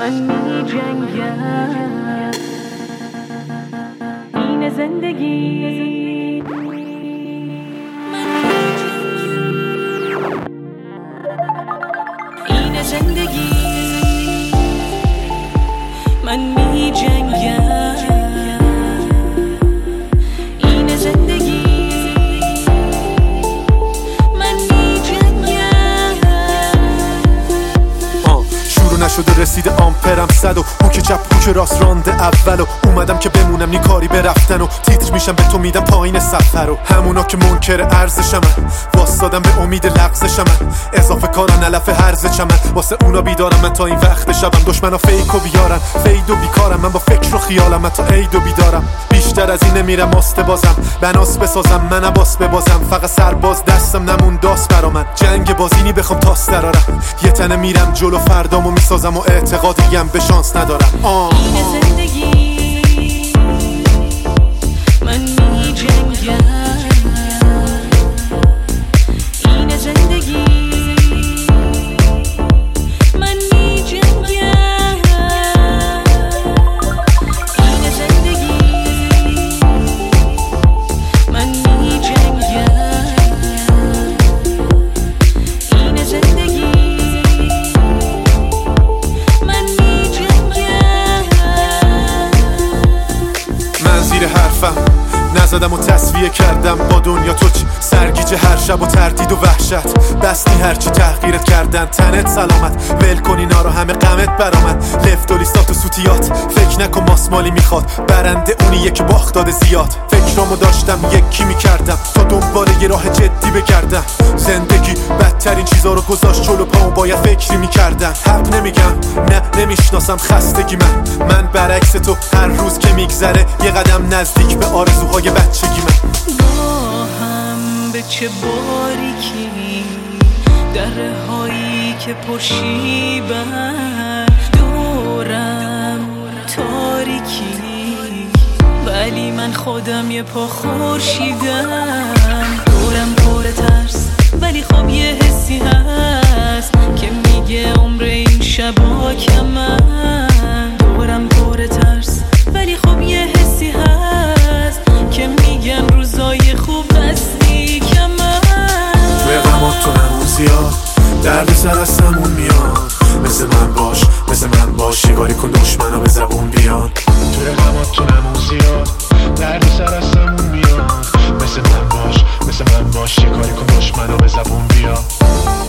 من می جنگم. این زندگی این زندگی من می جنگم. این زندگی من می جنگم. شروع نشده رسیده آمپرم 100 و اون که چپ اون که راست رانده اول و اومدم که بمونم نی کاری برفتن و تیتر میشم به تو میدم پایین سفر و همونا که منکر ارزشم واسادم به امید لغزشم اضافه کارن علف هرز چمن واسه اونا بیدارم من تا این وقت شبم دشمنا فیک و بیارن فید و بیکارم من با فکر و خیالم من تا عید و بیدارم بیشتر از این نمیرم ماسته بازم بناس بسازم من عباس ببازم فقط سرباز دستم نمون داست برا من جنگ بازینی بخوام تاس درارم یه تنه میرم جلو فردامو میسازم و اعتقادیم به شانس ندارم. این زندگی من می جنگم. این زندگی من می جنگم. این زندگی من می جنگم. این زندگی من می جنگم. من زیر حرفم نزدم و تصفیه کردم با دنیا تو چی سرگیج هر شب و تردید و وحشت بستی هرچی تحقیرت کردن تنت سلامت ول کنی نارا همه غمت برامد لفت و لیستات و سوتیات فکر نکن ماسمالی میخواد برنده اونیه که باخت داده زیاد فکرامو داشتم یکی میکردم تا دنبال یه راه جدی بگردم زندگی بدترین چیزا رو گذاشت جلو پامو باید فکری میکردم حق نمیگم نه نمیشناسم خستگی من برعکس تو هر روز که میگذره یه قدم نزدیک به آرزوهای بچگی من با هم به چه باریکی دره هایی که پرشیبن دورم تاریکی ولی من خودم یه پا خورشیدم دورم پر ترس ولی خب یه حسی هست که میگه عمر این شبا کمن دورم پر ترس ولی خب یه حسی هست که میگن روزای خوب هستی کمن توی غماتونمون زیاد درد سر از سمون میاد مثل من باش شکاری کن دشمنا به زبون بیاد توی غماتونمون زیاد درد سر از سمون میاد مثل من باش شکاری کن دشمنا به زبون بیاد